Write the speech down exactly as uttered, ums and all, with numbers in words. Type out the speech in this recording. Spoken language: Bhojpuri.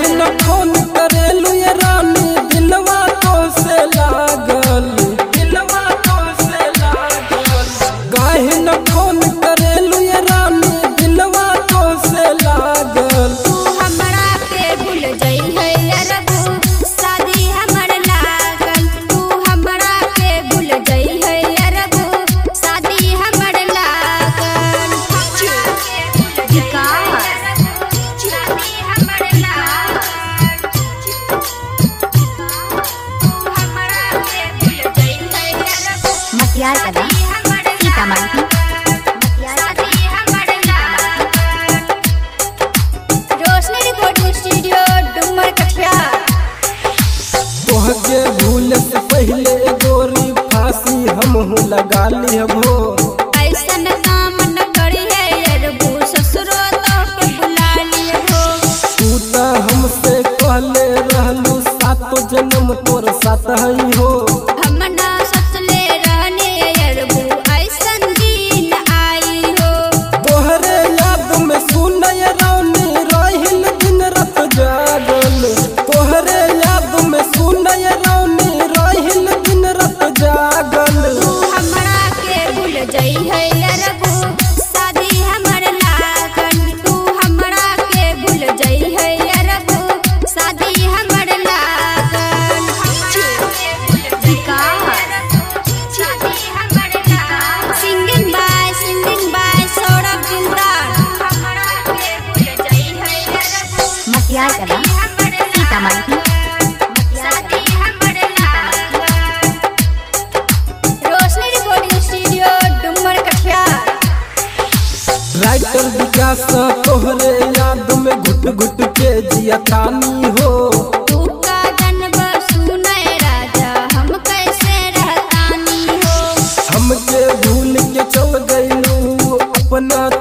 न फोन करेलू ये रानी दिलवा तो से लागल दिलवा तो से लागल काहे न फोन करेलू ये रानी दिलवा तो से लागल तू हमरा के भूल जई है रबू शादी हमर लागल तू हमरा के भूल जई है रबू शादी हमर लागल मटियार कला सीतामढ़ी रोशनी रिकॉर्डिंग स्टूडियो डुमर कटिहार तोहके भूल से पहले गोरी फांसी हमहू लगा लिहबो ऐसन काम न करी है रबू ससुरो तो के बुला लियो तू त हमसे कहले रहलू सातो जन्म तोर साथ हई हो हम ना सोचले रहने रबू ऐसन दिन आई हो तोहरे याद में सुनय रानी रहिल दिन रात जागल तोहरे याद में सुनय रानी रहिल दिन रात जागल तू हमरा के भूल जई है रबू शादी हमर लागल तू हमरा के भूल जई है रबू शादी हमर लागल singing by singing by Saurabh Jindal हमरा के भूल जई है रबू मटियार कला सीतामढ़ी शादी हमर लागल Roshni recording studio Dumar Katihar writer Vikas तोहरे याद में घुट घुट के जियतानी हो तू का जन्म सुनय राजा हम कैसे रहतानी हो हमके भूल के चल गइलू अपना